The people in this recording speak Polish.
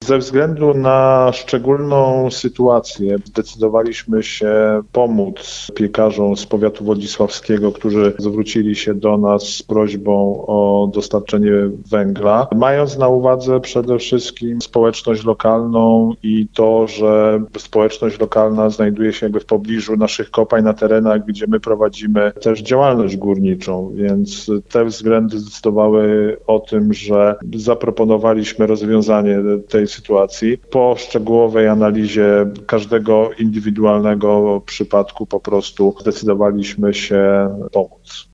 Ze względu na szczególną sytuację zdecydowaliśmy się pomóc piekarzom z powiatu wodzisławskiego, którzy zwrócili się do nas z prośbą o dostarczenie węgla, mając na uwadze przede wszystkim społeczność lokalną i to, że społeczność lokalna znajduje się jakby w pobliżu naszych kopalń, na terenach, gdzie my prowadzimy też działalność górniczą, więc te względy zdecydowały o tym, że zaproponowaliśmy rozwiązanie tej sytuacji. Po szczegółowej analizie każdego indywidualnego przypadku po prostu zdecydowaliśmy się pomóc.